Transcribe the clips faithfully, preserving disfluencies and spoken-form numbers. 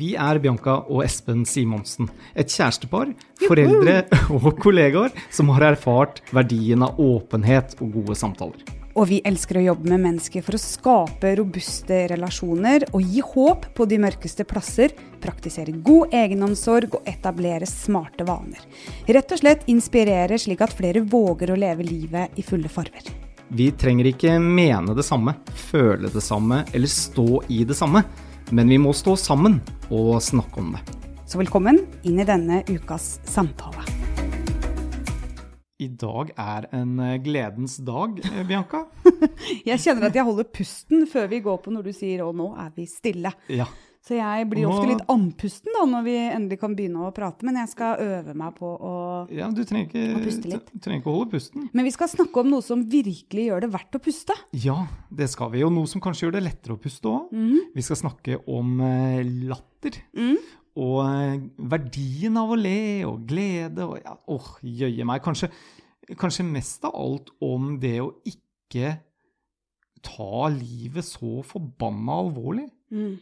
Vi er Bianca og Espen Simonsen, et kjærestepar, foreldre og kollegaer som har erfart verdien av åpenhet og gode samtaler. Og vi elsker å jobbe med mennesker for å skape robuste relasjoner og gi håp på de mørkeste plasser, praktisere god egenomsorg og etablere smarte vaner. Rett og slett inspirere slik at flere våger å leve livet i fulle farver. Vi trenger ikke mene det samme, føle det samme eller stå i det samme, men vi må stå sammen og snakke om det. Så velkommen inn i denne ukas samtale. I dag er en gledens dag, Bianca. Jeg kjenner at jeg holder pusten før vi går på når du sier, og nå er vi stille. Ja. Så jeg blir ofte litt andpusten da, når vi endelig kan begynne å prate, men jeg skal øve meg på å, ja, du trenger ikke, å puste litt. Du trenger ikke å holde pusten. Men vi skal snakke om noe som virkelig gjør det verdt å puste. Ja, det skal vi, og noe som kanskje gjør det lettere å puste også. Mm. Vi skal snakke om uh, latter, mm. og uh, verdien av å le, og glede, og ja, åh, jøye meg. Kanskje, kanskje mest av alt om det å ikke ta livet så forbanna alvorlig. Mm.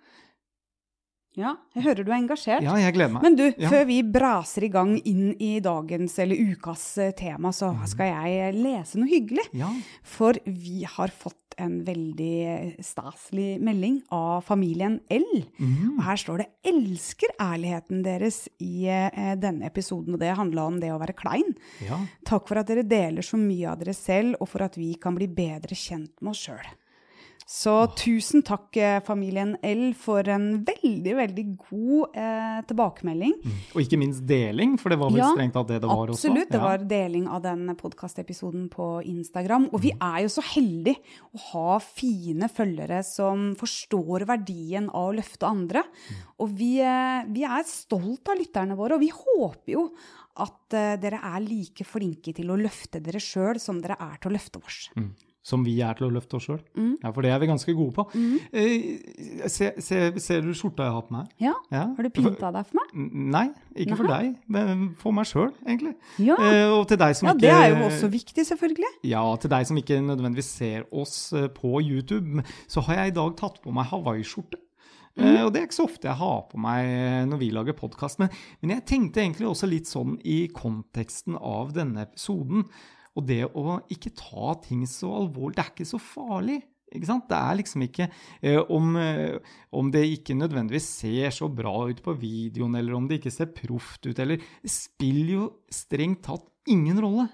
Ja, jeg hører du er engasjert. Ja, jeg gleder meg. Men du, ja. Før vi braser i gang inn i dagens eller ukas tema, så skal jeg lese noe hyggelig. Ja. For vi har fått en veldig staselig melding av familien L. Mm. Og her står det, elsker ærligheten deres i eh, denne episoden, og det handler om det å være klein. Ja. Takk for at dere deler så mye av dere selv, og for at vi kan bli bedre kjent med oss selv. Så tusen takk, familien L, for en veldig, veldig god eh, tilbakemelding. Mm. Og ikke minst deling, for det var vel ja, strengt at det det var også. Absolutt, det ja. var deling av den podcastepisoden på Instagram. Og vi er jo så heldige å ha fine følgere som forstår verdien av å løfte andre. Mm. Og vi, vi er stolt av lytterne våre, og vi håper jo at uh, dere er like flinke til å løfte dere selv som dere er til å løfte oss. Mm. Som vi er til å løfte oss selv. Mm. Ja, for det er vi ganske gode på. Mm. Eh, se, se, ser du skjorta jeg har på meg? Ja. ja. Har du pyntet deg for meg? Nei, ikke Nei. for deg, men for meg selv, egentlig. Ja, eh, og til deg som ja ikke, det er jo også viktig, selvfølgelig. Ja, til deg som ikke nødvendigvis ser oss på YouTube, så har jeg i dag tatt på meg Hawaii-skjorte. Mm. Uh, og det er ikke så ofte jeg har på meg når vi lager podcast, men, men jeg tenkte egentlig også litt sånn i konteksten av denne episoden, og det å ikke ta ting så alvorlig, det er ikke så farlig, ikke sant? Det er liksom ikke, uh, om, uh, om det ikke nødvendigvis ser så bra ut på videoen, eller om det ikke ser proft ut, eller det spiller jo strengt tatt ingen rolle.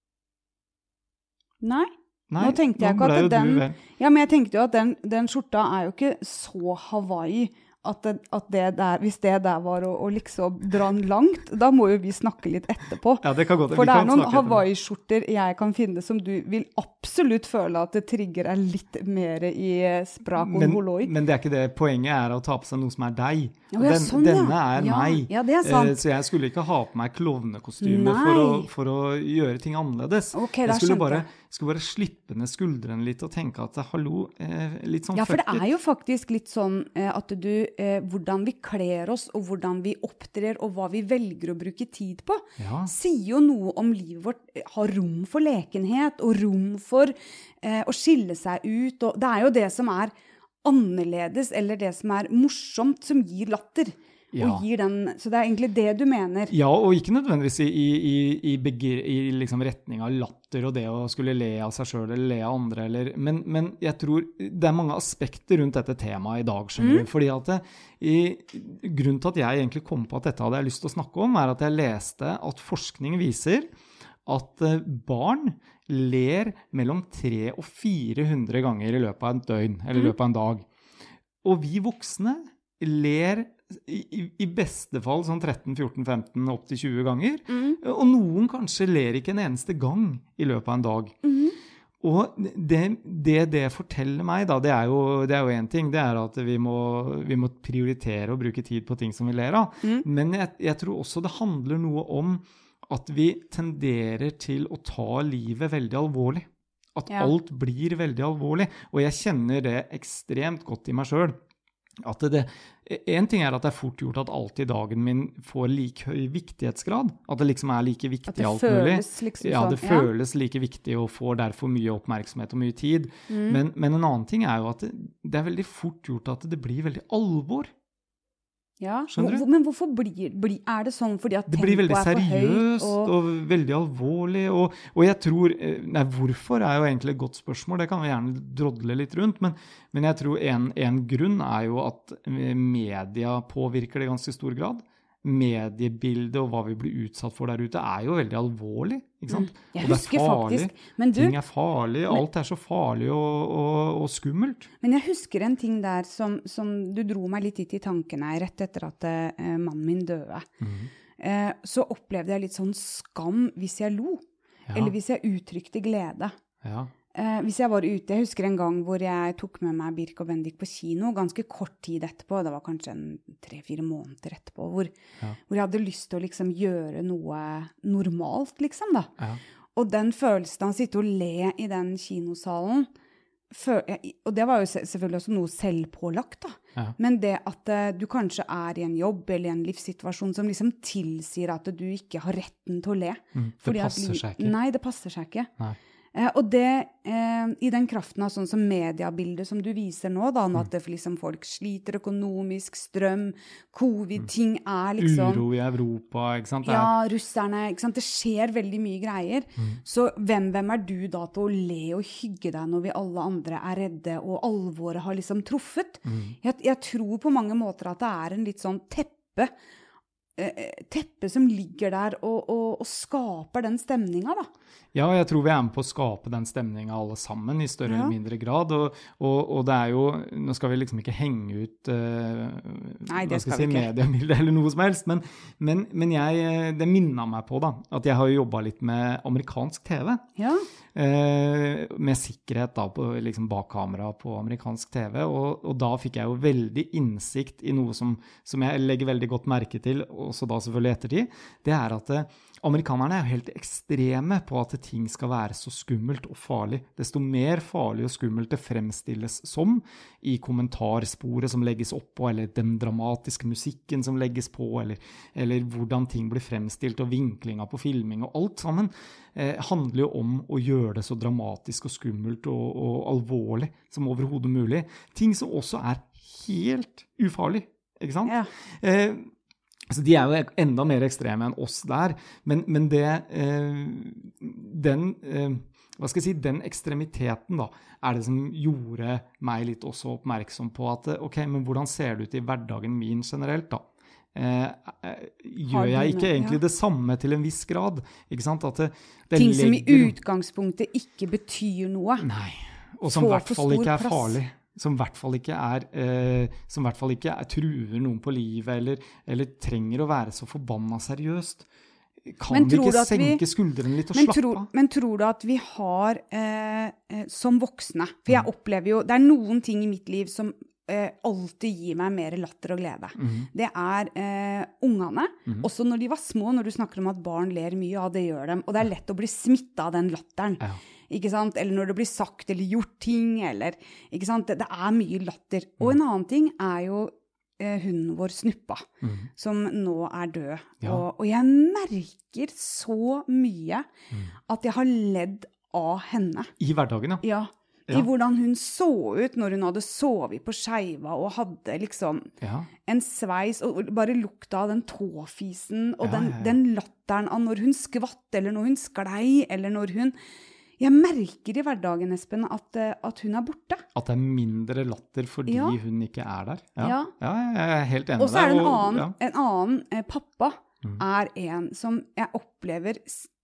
Nei. Nei, nå tenkte jeg ikke at den, ja, men jeg tenkte jo at den, den skjorta er jo ikke så Hawaii, at det, at det der, hvis det der var å, å liksom dra den langt, da må jo vi snakke litt etterpå. Ja, det kan gå. For det er noen Hawaii-skjorter jeg kan finne som du vil absolutt føle at det trigger er litt mer i sprak og holoi. Men det er ikke det. Poenget er å ta på seg noe som er deg. Oh, ja, Den, sånn, denne ja. er ja, meg. Ja, det er sant. Så jeg skulle ikke ha på meg klovnekostyme for å, for å gjøre ting annerledes. Okay, jeg skulle bare, skulle bare slippe ned skuldrene litt og tenke at hallo, eh, litt sånn ja, for det er jo faktisk litt sånn eh, at du, eh, hvordan vi kler oss og hvordan vi opptrer og hva vi velger å bruke tid på, ja. sier jo noe om livet vårt, har rom for lekenhet og rom for eh, å skille seg ut, og det er jo det som er annerledes, eller det som er morsomt, som gir latter. Ja. Og gir den, så det er egentlig det du mener. Ja, og ikke nødvendigvis i, i, i, begir, i liksom retning av latter og det å skulle le av seg selv eller le av andre. Eller, men, men jeg tror det er mange aspekter rundt dette temaet i dag, skjønner du. Mm. Fordi at det, i, grunnen til at jeg egentlig kom på at dette hadde jeg lyst til å snakke om, er at jeg leste at forskning viser at barn ler mellom tre og fire hundre ganger i løpet av en døgn, eller i løpet av en dag. Og vi voksne ler i, i beste fall sånn tretten, fjorten, femten, opp til tjue ganger. Mm. Og noen kanskje ler ikke en eneste gang i løpet av en dag. Mm. Og det, det det forteller meg da, det er jo, det er jo en ting, det er at vi må, vi må prioritere og bruke tid på ting som vi ler av. Mm. Men jeg, jeg tror også det handler noe om at vi tenderer til å ta livet veldig alvorlig. At ja. alt blir veldig alvorlig. Og jeg kjenner det ekstremt godt i meg selv. At det, en ting er at det er fort gjort at alt i dagen min får like høy viktighetsgrad. At det liksom er like viktig alt mulig. Liksom ja, det sånn, føles like viktig og får derfor mye oppmerksomhet og mye tid. Mm. Men, men en annen ting er jo at det, det er veldig fort gjort at det blir veldig alvor. Ja, skjønner du? Men hvorfor blir, blir, er det sånn fordi at det blir veldig tempoet er for høyt? seriøst og... og veldig alvorlig, og, og jeg tror, nei, hvorfor er jo egentlig et godt spørsmål, det kan vi gjerne drodle litt rundt, men, men jeg tror en, en grunn er jo at media påvirker det i ganske stor grad. Mediebildet og hva vi blir utsatt for der ute er jo veldig alvorlig, ikke sant? Mm. Jeg og det husker er farlig, faktisk, men du, ting er farlig, men, alt er så farlig og, og, og skummelt. Men jeg husker en ting der som, som du dro meg litt hit i tankene rett etter at eh, mannen min døde. Mm. Eh, så opplevde jeg litt sånn skam hvis jeg lo, ja. Eller hvis jeg uttrykte glede. Ja. Eh, hvis jeg var ute, jeg husker en gang hvor jeg tok med meg Birk og Bendik på kino, ganske kort tid etterpå, det var kanskje en tre-fire måneder etterpå, hvor, ja. hvor jeg hadde lyst til å liksom gjøre noe normalt, liksom da. Ja. Og den følelsen av å sitte og le i den kinosalen, for, og det var jo selvfølgelig også noe selvpålagt da, ja. Men det at uh, du kanskje er i en jobb eller i en livssituasjon som liksom tilsier at du ikke har retten til å le. Mm, det passer seg ikke. Nei, det passer seg ikke. Nei. Eh, og det, eh, i den kraften av sånn som mediebildet som du viser nå, da, mm. at det, liksom, folk sliter økonomisk, strøm, covid, ting er liksom... Uro i Europa, ikke sant? Ja, russerne, ikke sant? Det skjer veldig mye greier. Mm. Så hvem, hvem er du da til å le og hygge deg når vi alle andre er redde, og alvoret har liksom truffet? Mm. Jeg, jeg tror på mange måter at det er en litt sånn teppe, teppe som ligger der og, og, og skaper den stemningen da. Ja, jeg tror vi er med på å skape den stemningen alle sammen i større ja. Eller mindre grad, og, og, og det er jo, nå skal vi liksom ikke henge ut uh, Nei, det hva skal skal jeg si, mediebildet eller noe som helst, men, men, men jeg, det minnet meg på da, at jeg har jo jobbet litt med amerikansk T V. Ja. Uh, med sikkerhet da, på, liksom bak kamera på amerikansk T V, og, og da fikk jeg jo veldig innsikt i noe som, som jeg legger veldig godt merke til, også da selvfølgelig ettertid, det er at uh, amerikanerne er jo helt ekstreme på at ting skal være så skummelt og farlig. Desto mer farlig og skummelt det fremstilles som i kommentarsporet som legges opp på, eller den dramatiske musikken som legges på, eller, eller hvordan ting blir fremstilt, og vinklinga på filming, og alt sammen eh, handler jo om å gjøre det så dramatisk og skummelt og, og alvorlig som overhodet mulig. Ting som også er helt ufarlig, ikke sant? Ja. Eh, Så de er jo enda mer ekstreme enn oss der, men, men det, eh, den, eh, hva skal jeg si, den ekstremiteten da, er det som gjorde meg litt også oppmerksom på at, ok, men hvordan ser det ut i hverdagen min generelt da? Eh, gjør jeg ikke egentlig ja. Det samme til en viss grad? Ikke sant? At det, det Ting som legger... i utgangspunktet ikke betyr noe. Nei, og som i hvert fall ikke er farlig. Som i hvert fall ikke er, eh, som i hvert fall ikke er, truer noen på livet, eller, eller trenger å være så forbanna seriøst. Kan vi ikke senke vi, skuldrene litt og slappe tror, av? Men tror du at vi har, eh, eh, som voksne, for jeg opplever jo, det er noen ting i mitt liv som eh, alltid gir meg mer latter og glede. Mm. Det er eh, ungene, mm. også når de var små, når du snakker om at barn ler mye, ja, det gjør dem, og det er lett å bli smittet av den latteren. Ja. Ikke sant? Eller når det blir sagt eller gjort ting, eller, ikke sant? Det, det er mye latter. Og en annen ting er jo eh, hunden vår Snuppa, mm. som nå er død. Ja. Og, og jeg merker så mye mm. at jeg har ledd av henne. I hverdagen, ja. Ja. Ja. I hvordan hun så ut når hun hadde sovet på skeiva og hadde liksom ja. En sveis, og bare lukta av den tåfisen, og ja, den, ja, ja. den latteren av når hun skvatt, eller når hun sklei, eller når hun... Jeg merker i hverdagen, Espen, at, at hun er borte. At det er mindre latter fordi ja. Hun ikke er der. Ja, ja. ja jeg er helt enig med deg. Og så er det en annen, ja. en annen eh, pappa mm. er en som jeg opplever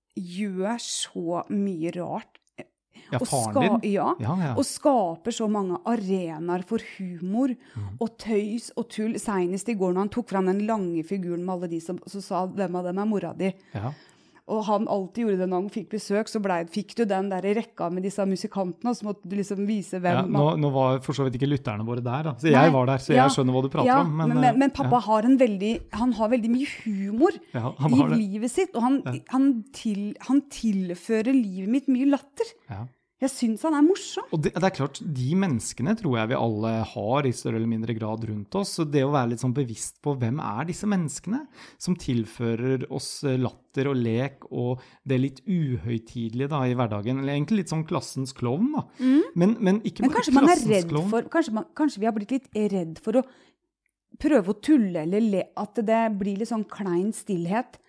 gjør så mye rart. Ja, faren ska, din? Ja, ja, ja, og skaper så mange arenaer for humor mm. og tøys og tull. Senest i går når han tok fram den lange figuren med alle de som, som sa, hvem av dem er mora di? Ja. Og han alltid gjorde det når han fikk besøk, så ble, fikk du den der i rekka med disse musikantene, og så måtte du liksom vise hvem... Ja, nå, nå var for så vidt ikke lytterne våre der, da. Så jeg Nei, var der, så jeg ja, skjønner hva du prater ja, om. Men, men, men pappa ja. har en veldig, han har veldig mye humor ja, i livet sitt, og han, ja. han, til, han tilfører livet mitt mye latter. Ja. Jeg synes han er morsom. Og det, det er klart, de menneskene tror jeg vi alle har i større eller mindre grad rundt oss, så det å være litt sånn bevisst på hvem er disse menneskene som tilfører oss latter og lek og det litt uhøytidelige da i hverdagen, eller egentlig litt sånn klassens klovn da. Mm. Men, men ikke men bare kanskje klassens man er redd klovn. For, kanskje, man, kanskje vi har blitt litt redd for å prøve å tulle eller le, at det blir litt sånn klein stillhet?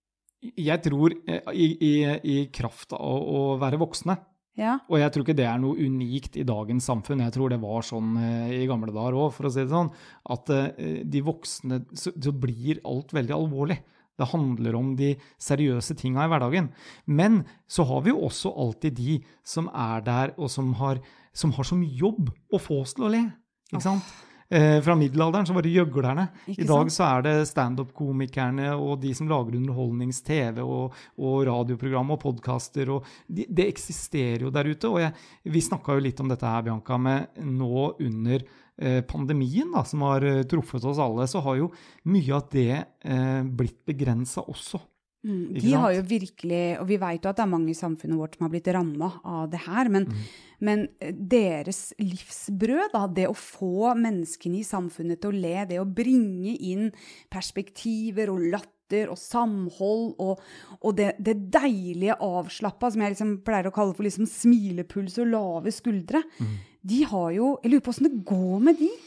Jeg tror i, i, i kraft av å, å være voksne, ja. Og jeg tror ikke det er noe unikt i dagens samfunn. Jeg tror det var sånn eh, i gamle dager også, for å si det sånn, at eh, de voksne, så, så blir alt veldig alvorlig. Det handler om de seriøse tingene i hverdagen. Men så har vi jo også alltid de som er der, og som har, som har som jobb å få oss til å le. Ikke sant? Oh. Eh, fra middelalderen så var det gjøglerne. Ikke I dag sant? Så er det stand-up-komikerne og de som lager underholdnings-T V og, og radioprogram og podcaster. Og de, det eksisterer jo der ute. Og jeg, vi snakket jo litt om dette her, Bianca, med nå under eh, pandemien da, som har eh, truffet oss alle, så har jo mye av det eh, blitt begrenset også. Mm, de har jo virkelig, og vi vet jo at det er mange i samfunnet vårt som har blitt rammet av det her, men, mm. men deres livsbrød, da, det å få menneskene i samfunnet til å le, det å bringe inn perspektiver og latter og samhold, og, og det, det deilige avslappet, som jeg liksom pleier å kalle for liksom smilepuls og lave skuldre, mm. de har jo, jeg lurer på hvordan det går med de.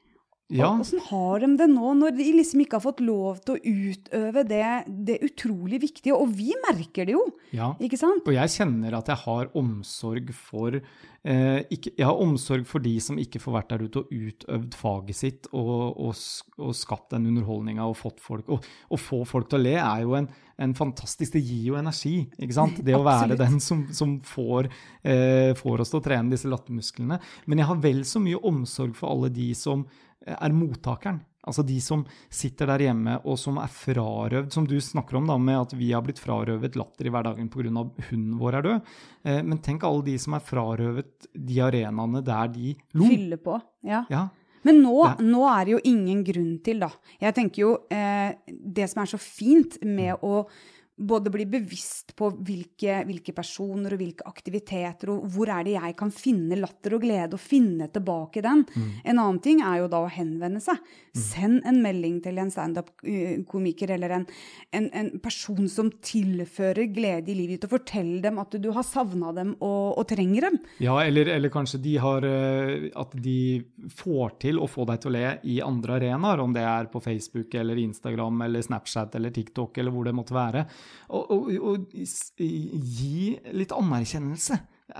Ja. Hvordan har de det nå, når de liksom ikke har fått lov til å utøve det, det utrolig viktige, og vi merker det jo, ja. Ikke sant? Og jeg kjenner at jeg har omsorg for, eh, ikke, jeg har omsorg for de som ikke får vært der ute og utøvd faget sitt, og, og, og skapt den underholdningen, og fått folk, og, og få folk til å le er jo en, en fantastisk, det gir jo energi, ikke sant? Det å være den som, som får, eh, får oss til å trene disse lattermusklene. Men jeg har vel så mye omsorg for alle de som er mottakeren, altså de som sitter der hjemme og som er frarøvd, som du snakker om da, med at vi har blitt frarøvet latter i hverdagen på grunn av hunden vår er død. Eh, men tenk alle de som er frarøvet de arenaene der de lo. Fyller på, ja. Ja. Men nå, nå er det jo ingen grunn til da. Jeg tenker jo, eh, det som er så fint med å både bli bevisst på hvilke, hvilke personer og hvilke aktiviteter, og hvor er det jeg kan finne latter og glede og finne tilbake den. Mm. En annen ting er jo da å henvende seg. Mm. Send en melding til en stand-up-komiker eller en, en, en person som tilfører glede i livet, og fortell dem at du har savnet dem og, og trenger dem. Ja, eller, eller kanskje de har, at de får til å få deg til å le i andre arenaer, om det er på Facebook eller Instagram eller Snapchat eller TikTok eller hvor det måtte være. Og, og, og gi litt anerkjennelse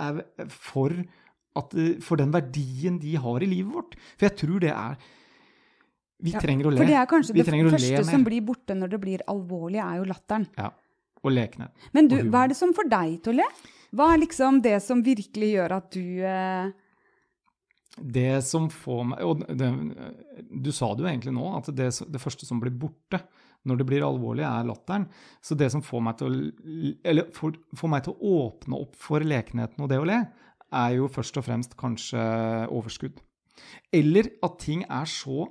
for, at, for den verdien de har i livet vårt. For jeg tror det er, vi ja, trenger å le. For det er kanskje vi det første som blir borte når det blir alvorlig, er jo latteren. Ja, og lekne. Men du, hva er det som får deg til å le? Hva er liksom det som virkelig gjør at du... Eh... Det som får meg, og det, du sa det jo egentlig nå, at det, det første som blir borte når det blir alvorlig er latteren. Så det som får meg til å, eller får, får meg til å åpne opp for lekenheten og det å le, er jo først og fremst kanskje overskudd. Eller at ting er så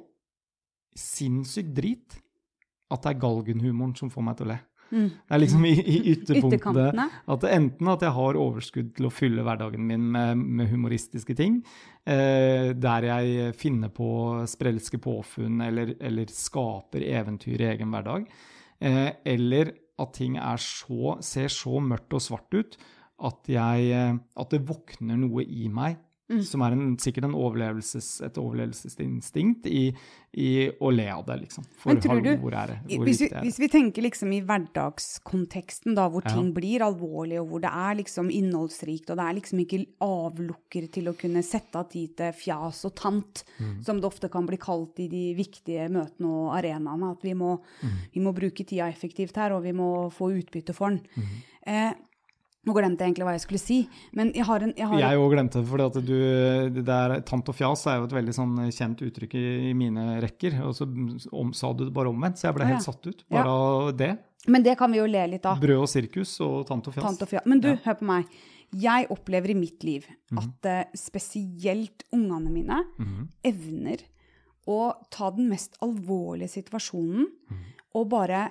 sinnssykt drit at det er galgenhumoren som får meg til å le. Mm. Det er liksom i, i ytterpunktene at enten at jeg har overskudd til å fylle hverdagen min med, med humoristiske ting, eh, der jeg finner på sprelske påfunn eller, eller skaper eventyr i egen hverdag, eh, eller at ting er så, ser så mørkt og svart ut at, jeg, at det våkner noe i meg, mm. som er en, sikkert en overlevelses, et overlevelsesinstinkt i, i å le av det, liksom. For Men tror du, hvor er det? Hvor hvis, vi, er det? hvis vi tenker liksom i hverdagskonteksten da, hvor ja. ting blir alvorlige, og hvor det er liksom innholdsrikt, og det er liksom ikke avlukker til å kunne sette av tid til fjas og tant, mm. som det ofte kan bli kalt i de viktige møtene og arenaene, at vi må, mm. vi må bruke tida effektivt her, og vi må få utbytte for den. Mm. Eh, Nå glemte jeg egentlig hva jeg skulle si, men jeg har en... Jeg, har jeg også glemte det, for at du, det der, tant og fjas er jo et veldig sånn kjent uttrykk i, i mine rekker, og så om, sa du det bare omvendt, så jeg ble helt ja. satt ut, bare ja. av det. Men det kan vi jo le litt av. Brød og sirkus og tant og fjas. Tant og fjas. Men du, ja. hør på meg. Jeg opplever i mitt liv at mm. spesielt ungene mine mm. evner å ta den mest alvorlige situasjonen mm. og bare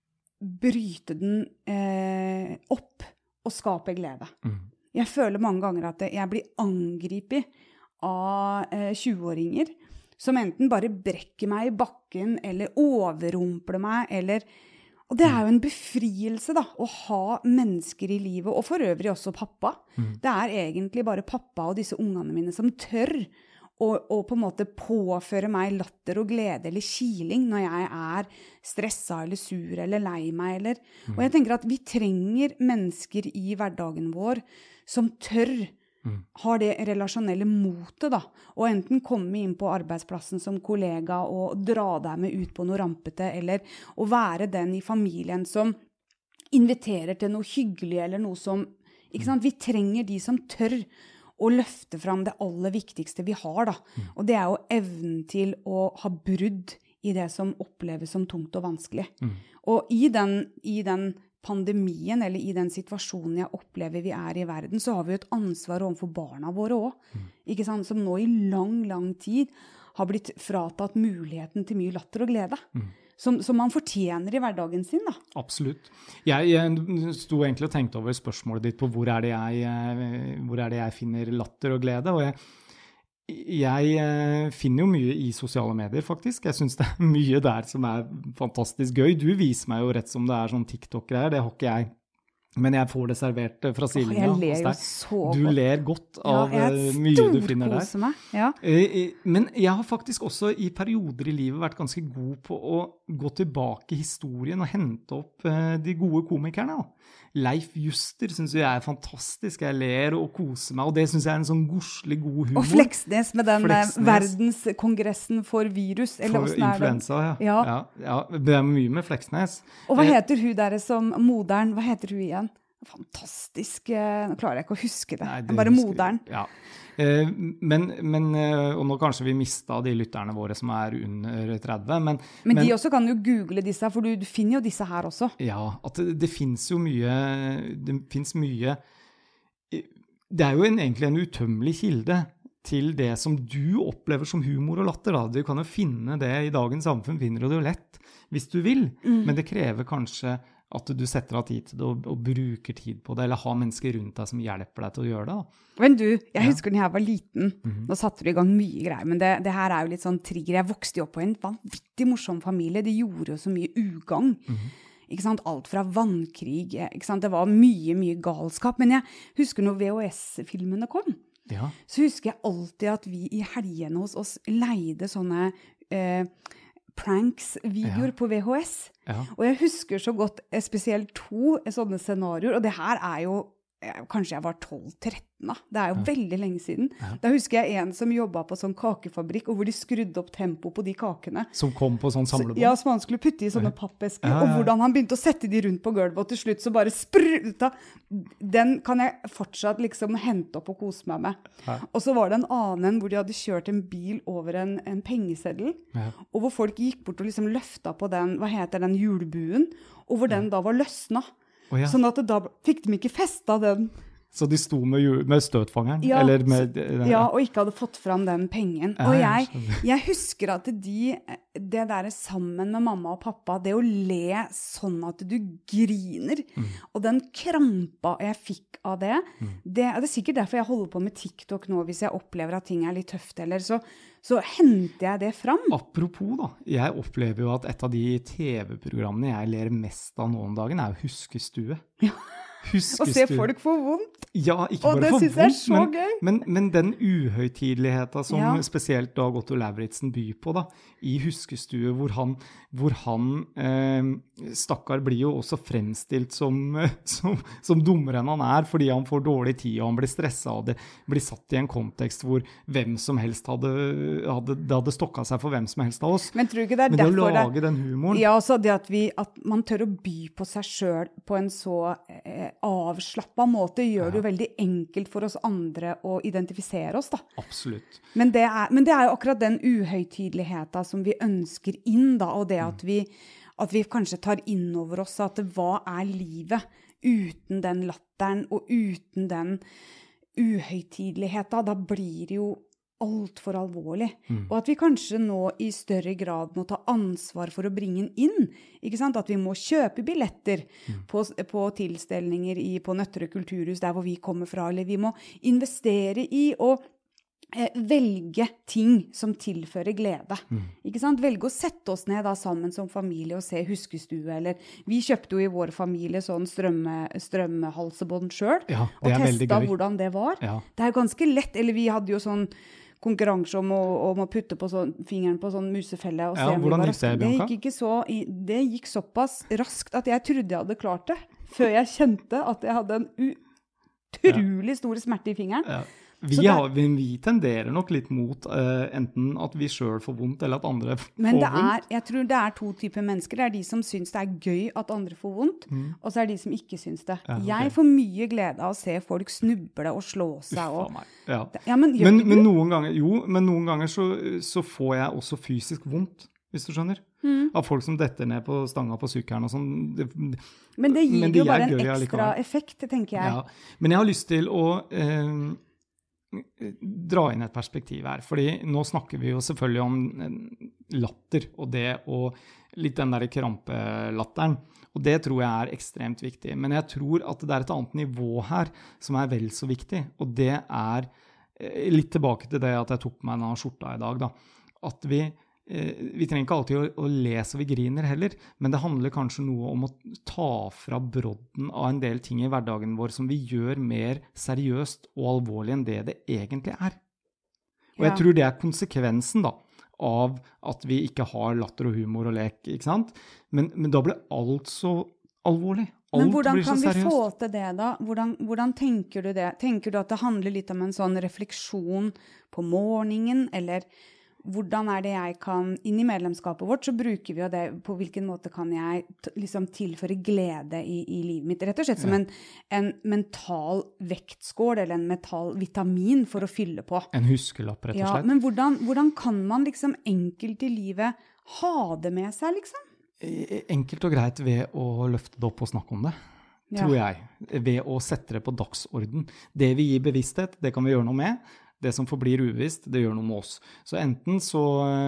bryte den eh, opp og skape glede. Mm. Jeg føler mange ganger at jeg blir angripet av eh, tjueåringer som enten bare brekker meg i bakken eller overrumpler meg, eller... Og det er jo en befrielse da, å ha mennesker i livet, og for øvrig også pappa. Mm. Det er egentlig bare pappa og disse ungene mine som tør og, og på en måte påføre meg latter og glede eller kiling når jeg er stresset eller sur eller lei meg. Eller. Mm. Og jeg tenker at vi trenger mennesker i hverdagen vår som tør, mm. har det relasjonelle motet da, og enten komme inn på arbeidsplassen som kollega og dra deg med ut på noe rampete, eller å være den i familien som inviterer til noe hyggelig eller noe som, ikke sant? Vi trenger de som tør og løfte fram det aller viktigste vi har da. Mm. Og det er jo evnen til å ha brudd i det som oppleves som tungt og vanskelig. Mm. Og i den, i den pandemien, eller i den situasjonen jeg opplever vi er i verden, så har vi jo et ansvar overfor barna våre også. Mm. Ikke sant? Som nå i lang, lang tid har blitt fratatt muligheten til mye latter og glede. Mm. Som, som man fortjener i hverdagen sin, da. Absolutt. Jeg, jeg sto egentlig og tenkte over spørsmålet ditt på hvor er det jeg, hvor er det jeg finner latter og glede, og jeg, jeg finner jo mye i sosiale medier, faktisk. Jeg synes det er mye der som er fantastisk gøy. Du viser meg jo rett som det er sånn TikTok-greier, det har ikke jeg. Men jeg får det servert fra sidelinja. Jeg ler jo så godt. Du ler godt av ja, mye du finner der. Meg. Ja. Men jeg har faktisk også i perioder i livet vært ganske god på å gå tilbake i historien og hente opp de gode komikerne. Leif Juster synes jeg er fantastisk. Jeg ler og koser meg, og det synes jeg er en sånn gorslig god humor. Og Fleksnes med den Fleksnes. Verdenskongressen for virus. Eller for influensa, ja. Ja. Ja. Ja. Det er mye med Fleksnes. Og hva heter hun der som moderen? Hva heter hun igjen? Fantastisk. Nå klarer jeg ikke å huske det. Nei, det bare husker, moderen. Ja. Men, men, og nå kanskje vi mistet de lytterne våre som er under tretti. Men, men de men, også kan jo google disse, for du, du finner jo disse her også. Ja, at det, det finnes jo mye, det finnes mye, det er jo en, egentlig en utømmelig kilde til det som du opplever som humor og latter. Da. Du kan jo finne det i dagens samfunn, finner du det jo lett hvis du vil, mm. men det krever kanskje at du setter av tid til det og, og bruker tid på det, eller har mennesker rundt deg som hjelper deg til å gjøre det. Da. Men du, jeg ja. husker når jeg var liten, mm-hmm. nå satte du i gang mye greier, men det, det her er jo litt sånn trigger. Jeg vokste jo opp på en vanvittig morsom familie, de gjorde jo så mye ugagn. Mm-hmm. Ikke sant? Alt fra vannkrig, ikke sant? Det var mye, mye galskap, men jeg husker når V H S-filmene kom, ja. så husker jeg alltid at vi i helgene hos oss leide sånne eh, pranks-videoer ja. på V H S. Ja. Og jeg husker så godt spesielt to sånne scenarier, og det her er jo, kanskje jeg var tolv tretten da. Det er jo ja. veldig lenge siden. Ja. Da husker jeg en som jobbet på sånn kakefabrikk, og hvor de skrudde opp tempo på de kakene. Som kom på sånn samlebånd? Ja, som han skulle putte i sånne pappesker, ja, ja, ja. og hvordan han begynte å sette de rundt på gulvet, og til slutt så bare spruta. Den kan jeg fortsatt liksom hente opp og kose meg med. Ja. Og så var det en annen hvor de hadde kjørt en bil over en, en pengeseddel, ja. og hvor folk gikk bort og liksom løfta på den, hva heter den, hjulbuen, og hvor den ja. da var løsna. Oh, ja. Sånn at da fikk de ikke festet den. Så de sto med, med støtfangeren? Ja, eller med, ja, og ikke hadde fått fram den pengen. Ja, og jeg, jeg husker at de, det der sammen med mamma og pappa, det å le sånn at du griner, mm. og den krampa jeg fikk av det, mm. det, det er sikkert derfor jeg holder på med TikTok nå, hvis jeg opplever at ting er litt tøft, eller så, så henter jeg det fram. Apropos da, jeg opplever jo at et av de T V-programmene jeg ler mest av nå om dagen er jo Huskestue. Ja. Huskestue. Og se folk få vondt. Ja, ikke og bare få vondt, men, men, men den uhøytideligheten som ja. spesielt Dag Otto Lauritzen byr på da, i Huskestue, hvor han, hvor han eh, stakkar blir jo også fremstilt som, som, som dummere enn han er, fordi han får dårlig tid, og han blir stresset, og det blir satt i en kontekst hvor hvem som helst hadde, hadde, det hadde stokket seg for hvem som helst av oss. Men tror du ikke det er men det derfor å lage det, den humoren. Ja, altså det at, vi, at man tør å by på seg selv på en så eh, avslappet måte, gjør ja. det jo veldig enkelt for oss andre å identifisere oss da. Absolutt. Men det er, men det er jo akkurat den uhøytideligheten som vi ønsker inn da, og det at vi, at vi kanskje tar inn over oss at hva er livet uten den latteren og uten den uhøytideligheten, da blir det jo alt for alvorlig. Mm. Og at vi kanskje nå i større grad må ta ansvar for å bringe den inn. Ikke sant? At vi må kjøpe billetter mm. på, på tilstelninger i, på Nøtterøy kulturhus, der hvor vi kommer fra, eller vi må investere i å eh, velge ting som tilfører glede. Mm. Ikke sant? Velge å sette oss ned da sammen som familie og se Huskestue, eller vi kjøpte jo i vår familie sånn strømme, strømmehalsebånd selv, ja, og testet hvordan det var. Ja. Det er jo ganske lett, eller vi hadde jo sånn konkurranse om å, om å putte på sånn, fingeren på sånn musefelle. Og ja, se om hvordan vi var gikk det, raske. Bianca? Det gikk ikke så, det gikk såpass raskt at jeg trodde jeg hadde klart det, før jeg kjente at jeg hadde en utrolig stor smerte i fingeren. Ja. Vi, det, har, vi, vi tenderer nok litt mot uh, enten at vi selv får vondt, eller at andre får vondt. Men det er, jeg tror det er to typer mennesker. Det er de som synes det er gøy at andre får vondt, mm. og så er det de som ikke synes det. Ja, okay. Jeg får mye glede av å se folk snuble og slå seg. Og, Uffa meg. Ja. Ja, men, men, men noen ganger, jo, men noen ganger så, så får jeg også fysisk vondt, hvis du skjønner. Mm. Av folk som detter ned på stanga på sykkelen og sånn. Det, men det gir men det jo bare en ekstra allikevel. Effekt, tenker jeg. Ja. Men jeg har lyst til å... Eh, dra inn et perspektiv her, fordi nå snakker vi jo selvfølgelig om latter og det og litt den der krampelatteren, og det tror jeg er ekstremt viktig, men jeg tror at det er et annet nivå her som er vel så viktig, og det er litt tilbake til det at jeg tok på meg denne skjorta i dag da, at vi vi trenger ikke alltid å, å le så vi griner heller, men det handler kanskje noe om å ta fra brodden av en del ting i hverdagen vår som vi gjør mer seriøst og alvorlig enn det det egentlig er. Og jeg ja. tror det er konsekvensen da, av at vi ikke har latter og humor og lek, ikke sant? Men, men da blir alt så alvorlig. Alt men hvordan blir så kan vi seriøst. Få til det da? Hvordan, hvordan tenker du det? Tenker du at det handler litt om en sånn refleksjon på morgenen, eller... Hvordan er det jeg kan, inn i medlemskapet vårt, så bruker vi jo det, på hvilken måte kan jeg t- liksom tilføre glede i, i livet mitt, rett og slett som ja. en, en mental vektskål, eller en mental vitamin for å fylle på. En huskelapp, rett og slett. Ja, men hvordan, hvordan kan man liksom enkelt i livet ha det med seg, liksom? Enkelt og greit ved å løfte det opp og snakke om det, ja. tror jeg. Ved å sette det på dagsorden. Det vi gir bevissthet, det kan vi gjøre noe med. Det som forblir uvisst, det gjør noe med oss. Så enten så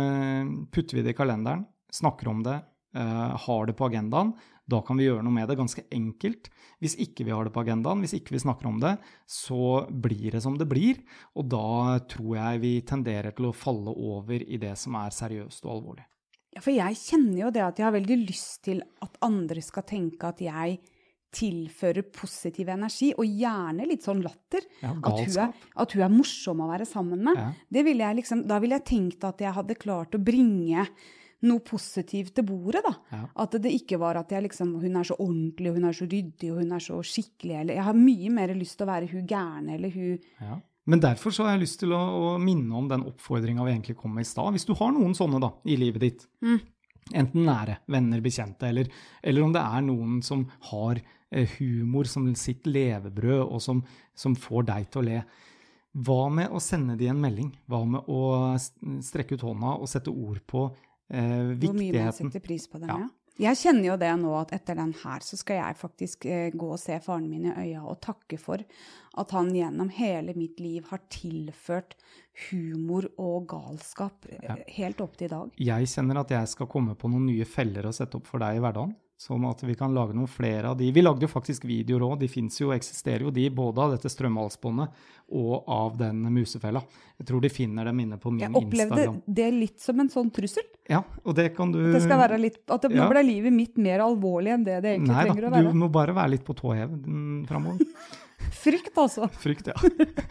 putter vi det i kalenderen, snakker om det, uh, har det på agendaen, da kan vi gjøre noe med det ganske enkelt. Hvis ikke vi har det på agendaen, hvis ikke vi snakker om det, så blir det som det blir, og da tror jeg vi tenderer til å falle over i det som er seriøst og alvorlig. Ja, for jeg kjenner jo det at jeg har veldig lyst til at andre skal tenke at jeg tilfører positiv energi, og gjerne litt sånn latter. Ja, at, hun er, at hun er morsom å være sammen med. Ja. Det vil jeg liksom, da ville jeg tenkt at jeg hadde klart å bringe noe positivt til bordet, da. Ja. At det ikke var at jeg liksom, hun er så ordentlig, og hun er så ryddig, og hun er så skikkelig, eller jeg har mye mer lyst til å være hun gærne, eller hun... Ja. Men derfor så har jeg lyst til å, å minne om den oppfordringen vi egentlig kom med i stad. Hvis du har noen sånne da, i livet ditt, mm. enten nære, venner, bekjente, eller, eller om det er noen som har humor som sitt levebrød, og som, som får deg til å le. Hva med å sende de en melding? Hva med å strekke ut hånda og sette ord på eh, viktigheten? Hvor mye man setter pris på den, ja. ja. Jeg kjenner jo det nå at etter den her så skal jeg faktisk eh, gå og se faren min i øya og takke for at han gjennom hele mitt liv har tilført humor og galskap ja. helt opp til i dag. Jeg kjenner at jeg skal komme på noen nye feller å sette opp for deg i hverdagen, sånn at vi kan lage noen flere av de. Vi lagde jo faktisk videoer også, de finnes jo, eksisterer jo de, både av dette strømhalsbåndet og av den musefella. Jeg tror de finner dem inne på min Instagram. Jeg opplevde det litt som en sånn trussel. Ja, og det kan du... Det skal være litt, at det, ja. nå ble livet mitt mer alvorlig enn det det egentlig Nei, trenger da, å være. Nei du må bare være litt på tåhev fremover. Frykt altså. Frykt, ja.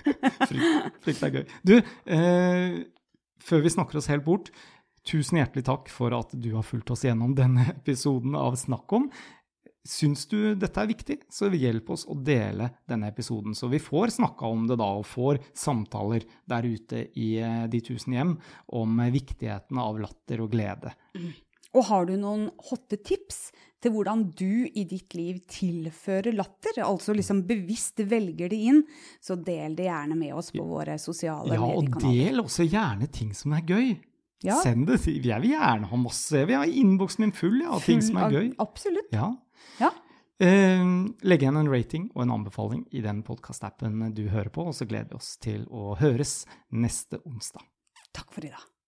Frykt, frykt er gøy. Du, eh, før vi snakker oss helt bort, tusen hjertelig takk for at du har fulgt oss gjennom denne episoden av Snakk om. Syns du dette er viktig, så hjelp oss å dele denne episoden, så vi får snakka om det da, og får samtaler der ute i de tusen hjem om viktigheten av latter og glede. Mm. Og har du noen hotte tips til hvordan du i ditt liv tilfører latter, altså liksom bevisst velger det inn, så del det gjerne med oss på våre sosiale mediekanaler. Ja, og del også gjerne ting som er gøy. Ja. Send det. Jeg vil gjerne ha masse. Jeg vil ha innboksen min full ja, av full, ting som er gøy. Absolutt. Ja. Ja. Eh, legg igjen en rating og en anbefaling i den podcast-appen du hører på, og så gleder vi oss til å høres neste onsdag. Takk for i dag.